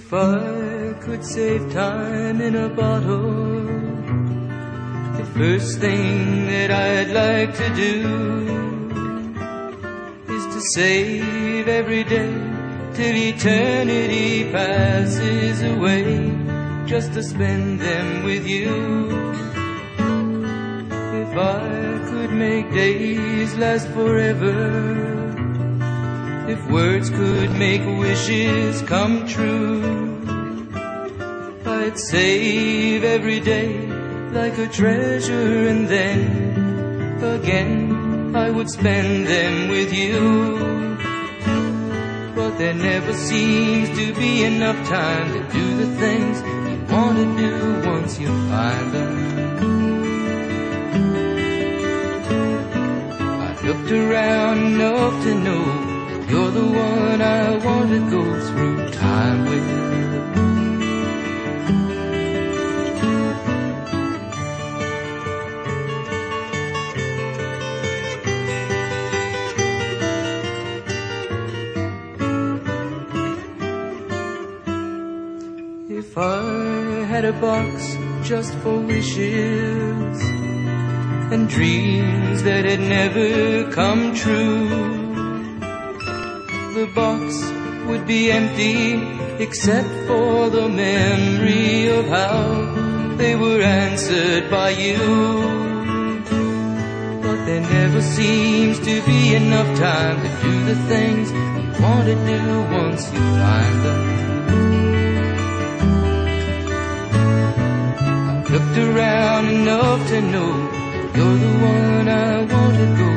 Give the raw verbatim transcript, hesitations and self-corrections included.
If I could save time in a bottle, the first thing that I'd like to do is to save every day till eternity passes away, just to spend them with you. If I could make days last forever, if words could make wishes come true, I'd save every day like a treasure, and then again I would spend them with you. But there never seems to be enough time to do the things you want to do once you find them. I've looked around enough to know you're the one I want to go through time with. If I had a box just for wishes and dreams that had never come true, the box would be empty except for the memory of how they were answered by you. But there never seems to be enough time to do the things you want to do once you find them. I've looked around enough to know you're the one I want to go